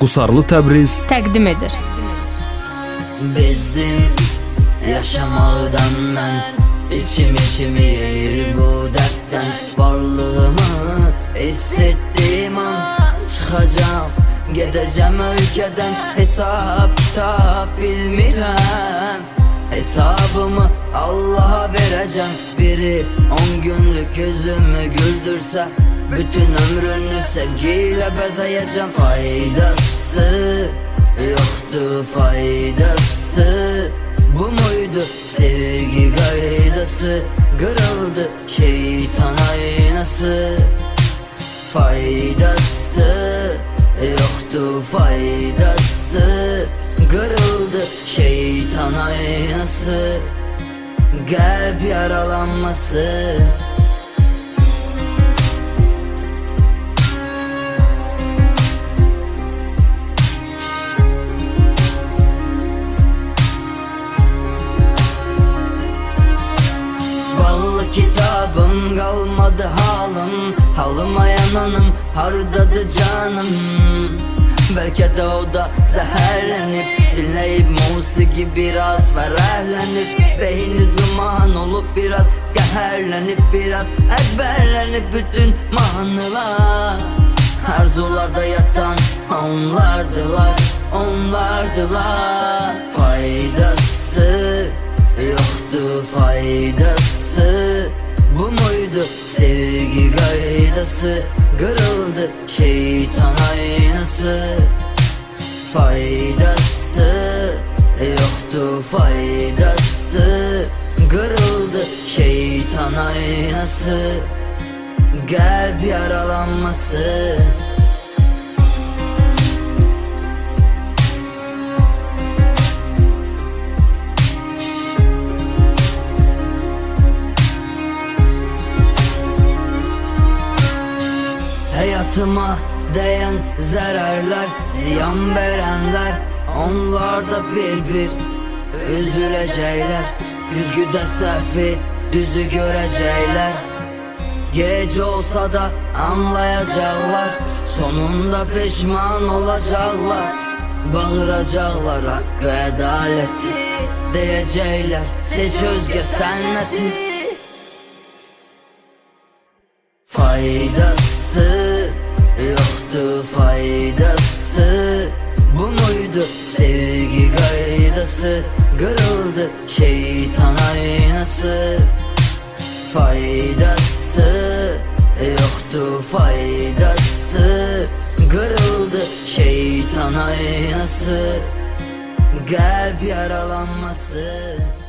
Qusarlı Təbriz təqdim edir. Bezdim yaşamaqdan mən, içimi yeyir bu dərddən. Varlığımı hissettiğim an çıxacağım, gedəcəm ölkədən. Hesab kitab bilmirəm, hesabımı Allah'a verəcəm. Biri 10 günlük yüzümü güldürsə, bütün ömrünü sevgiyle bezəyəcəm. Faydası yoktu, faydası bu muydu? Sevgi gaydası kırıldı, şeytan aynası. Faydası yoktu, faydası kırıldı, şeytan aynası. Kalp yaralanması. Kitabım kalmadı halım, halıma yananım, hardadı canım. Belki de o da zehirlenip, dinleyip musiki biraz ferahlenip, beyni duman olup biraz qəhərlənib, biraz ezberlenip bütün mahnılar. Arzularda yatan onlardılar, onlardılar. Faydası yoktu, faydası bu muydu? Sevgi gaydası kırıldı, şeytan aynası. Faydası yoktu, faydası kırıldı, şeytan aynası. Kalp yaralanması. Hayatıma değen zararlar, ziyan verenler, onlar da bir üzülecekler. Yüzgüde səhvi düzü görecekler. Gece olsa da anlayacaklar, sonunda pişman olacaklar. Bağıracaklar hakkı adaleti, diyecekler seç özge senneti. Faydası yoktu, faydası bu muydu? Sevgi gaydası kırıldı, şeytan aynası. Faydası yoktu, faydası kırıldı, şeytan aynası. Kalp yaralanması.